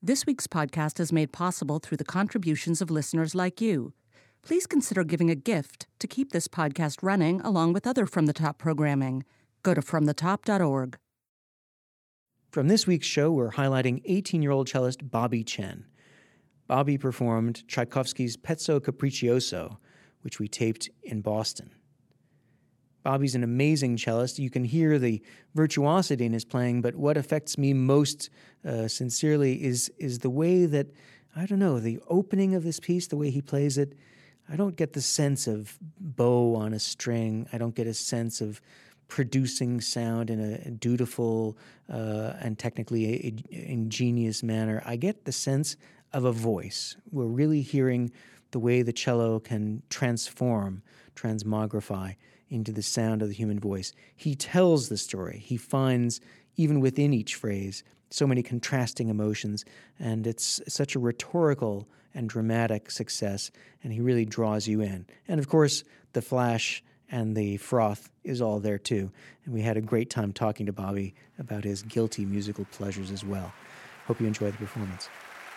This week's podcast is made possible through the contributions of listeners like you. Please consider giving a gift to keep this podcast running along with other From the Top programming. Go to fromthetop.org. From this week's show, we're highlighting 18-year-old cellist Bobby Chen. Bobby performed Tchaikovsky's Pezzo Capriccioso, which we taped in Boston. Bobby's an amazing cellist. You can hear the virtuosity in his playing, but what affects me most sincerely is the way that, I don't know, the opening of this piece, the way he plays it. I don't get the sense of bow on a string. I don't get a sense of producing sound in a dutiful and technically ingenious manner. I get the sense of a voice. We're really hearing the way the cello can transmogrify into the sound of the human voice. He tells the story. He finds, even within each phrase, so many contrasting emotions, and it's such a rhetorical and dramatic success, and he really draws you in. And of course, the flash and the froth is all there too, and we had a great time talking to Bobby about his guilty musical pleasures as well. Hope you enjoy the performance.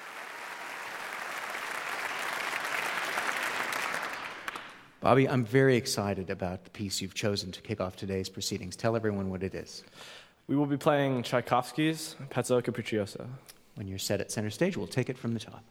Bobby, I'm very excited about the piece you've chosen to kick off today's proceedings. Tell everyone what it is. We will be playing Tchaikovsky's Pezzo Capriccioso. When you're set at center stage, we'll take it from the top.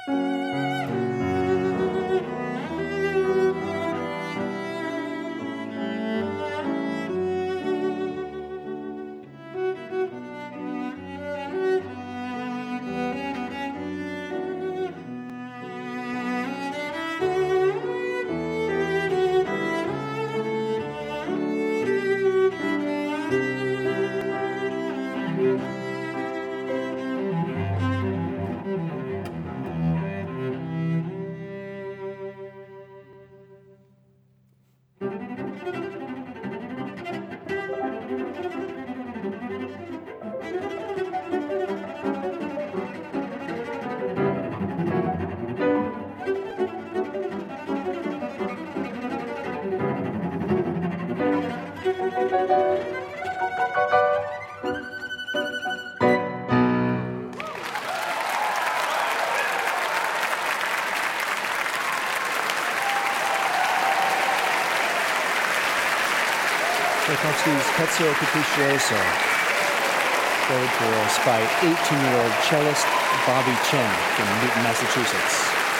Tchaikovsky's Pezzo Capriccioso, played for us by 18-year-old cellist Bobby Chen from Newton, Massachusetts.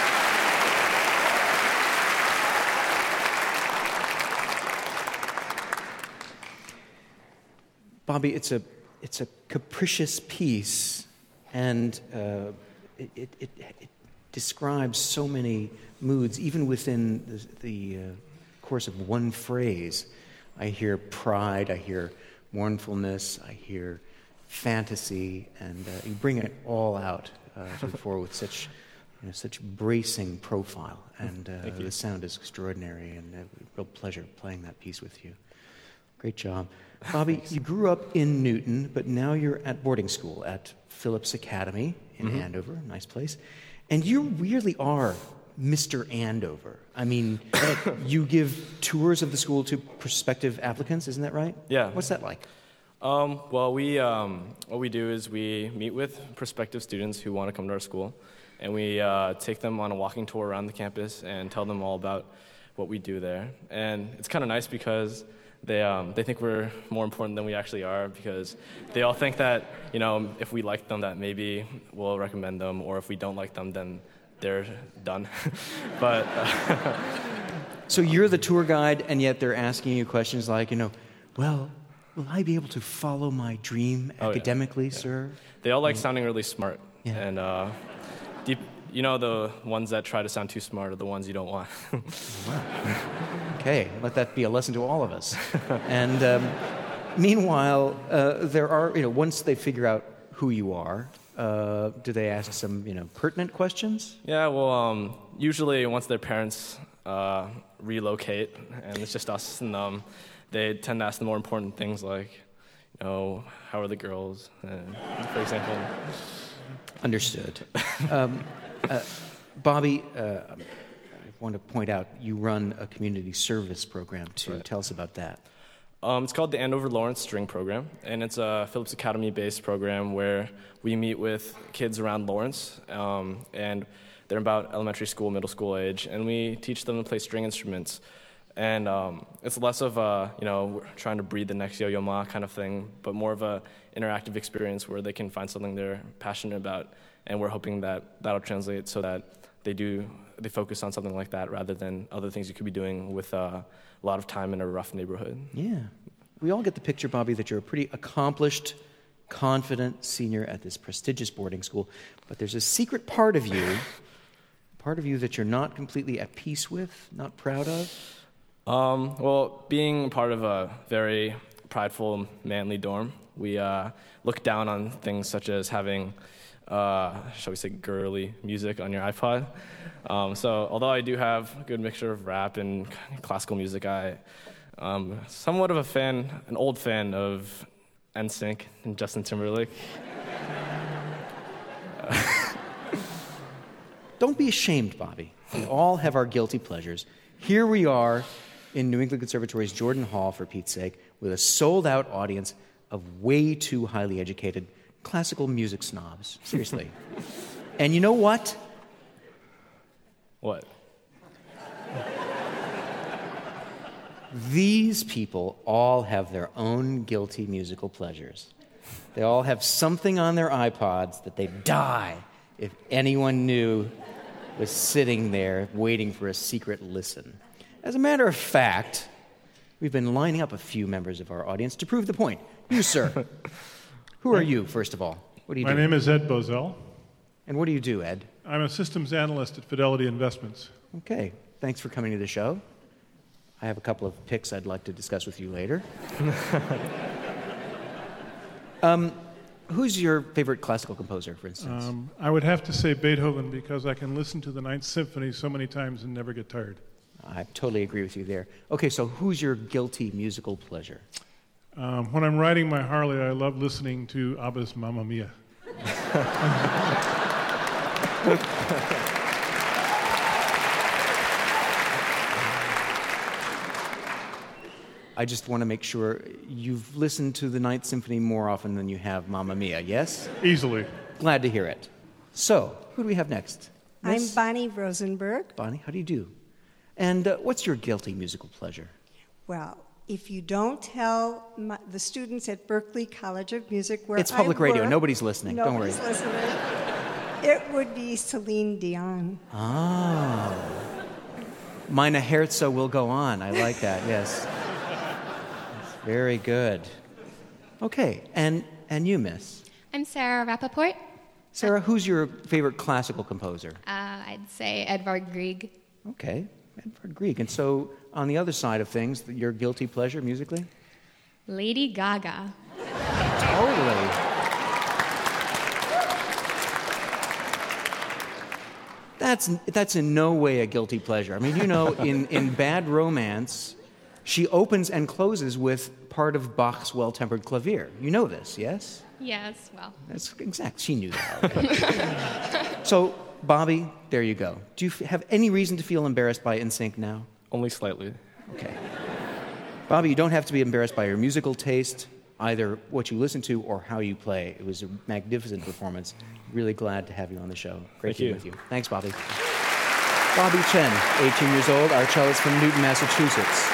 Bobby, it's a capricious piece, and it describes so many moods, even within the course of one phrase. I hear pride, I hear mournfulness, I hear fantasy, and you bring it all out to the fore with such bracing profile, and the sound is extraordinary, and a real pleasure playing that piece with you. Great job. Bobby, you grew up in Newton, but now you're at boarding school at Phillips Academy in Andover, nice place, and you really are Mr. Andover. I mean, you give tours of the school to prospective applicants, isn't that right? Yeah. What's that like? Well, what we do is we meet with prospective students who want to come to our school, and we take them on a walking tour around the campus and tell them all about what we do there. And it's kind of nice because they think we're more important than we actually are, because they all think that, if we like them, that maybe we'll recommend them, or if we don't like them, then they're done. But so you're the tour guide, and yet they're asking you questions like, well, will I be able to follow my dream academically, sir? They all like sounding really smart. Yeah. And the ones that try to sound too smart are the ones you don't want. Wow. Okay, let that be a lesson to all of us. And meanwhile, there are, once they figure out who you are, do they ask some, pertinent questions? Yeah, well, usually once their parents relocate and it's just us and them, they tend to ask the more important things like, how are the girls, for example. Understood. Bobby, I want to point out you run a community service program too. Right. Tell us about that. It's called the Andover Lawrence String Program, and it's a Phillips Academy-based program where we meet with kids around Lawrence, and they're about elementary school, middle school age, and we teach them to play string instruments. And it's less of a, we're trying to breed the next Yo-Yo Ma kind of thing, but more of a interactive experience where they can find something they're passionate about, and we're hoping that that'll translate so that they focus on something like that rather than other things you could be doing with a lot of time in a rough neighborhood. Yeah. We all get the picture, Bobby, that you're a pretty accomplished, confident senior at this prestigious boarding school, but there's a secret part of you that you're not completely at peace with, not proud of. Well, being part of a very prideful, manly dorm, we look down on things such as having, shall we say, girly music on your iPod. So although I do have a good mixture of rap and classical music, I'm somewhat of an old fan of NSYNC and Justin Timberlake. Don't be ashamed, Bobby. We all have our guilty pleasures. Here we are in New England Conservatory's Jordan Hall, for Pete's sake, with a sold-out audience of way too highly educated classical music snobs. Seriously. And you know what? What? These people all have their own guilty musical pleasures. They all have something on their iPods that they die if anyone knew, was sitting there waiting for a secret listen. As a matter of fact, we've been lining up a few members of our audience to prove the point. You, sir. Who are you, first of all? What do you do? My name is Ed Bozell. And what do you do, Ed? I'm a systems analyst at Fidelity Investments. Okay. Thanks for coming to the show. I have a couple of picks I'd like to discuss with you later. Who's your favorite classical composer, for instance? I would have to say Beethoven because I can listen to the Ninth Symphony so many times and never get tired. I totally agree with you there. Okay, so who's your guilty musical pleasure? When I'm riding my Harley, I love listening to ABBA's Mamma Mia. I just want to make sure you've listened to the Ninth Symphony more often than you have Mamma Mia, yes? Easily. Glad to hear it. So, who do we have next? I'm Bonnie Rosenberg. Bonnie, how do you do? And what's your guilty musical pleasure? Well, if you don't tell the students at Berklee College of Music where it's public radio. Work, Nobody's listening. Don't worry. Listening. It would be Celine Dion. Oh. Meine Herze will go on. I like that, yes. Very good. Okay, and you, miss? I'm Sarah Rappaport. Sarah, who's your favorite classical composer? I'd say Edvard Grieg. Okay, Edvard Grieg. And so, on the other side of things, your guilty pleasure musically? Lady Gaga. Totally. That's in no way a guilty pleasure. I mean, you know, in Bad Romance, she opens and closes with part of Bach's Well-Tempered Clavier. You know this, yes? Yes, well. That's exact. She knew that already. So, Bobby, there you go. Do you have any reason to feel embarrassed by NSYNC now? Only slightly. Okay. Bobby, you don't have to be embarrassed by your musical taste, either what you listen to or how you play. It was a magnificent performance. Really glad to have you on the show. Great being with you. Thanks, Bobby. Bobby Chen, 18 years old, our cellist from Newton, Massachusetts.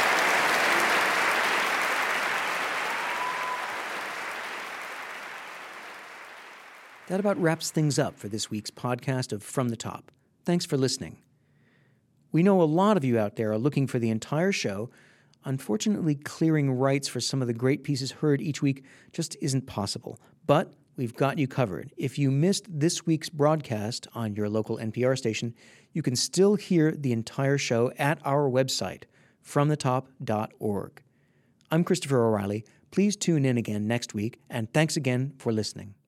That about wraps things up for this week's podcast of From the Top. Thanks for listening. We know a lot of you out there are looking for the entire show. Unfortunately, clearing rights for some of the great pieces heard each week just isn't possible. But we've got you covered. If you missed this week's broadcast on your local NPR station, you can still hear the entire show at our website, fromthetop.org. I'm Christopher O'Reilly. Please tune in again next week, and thanks again for listening.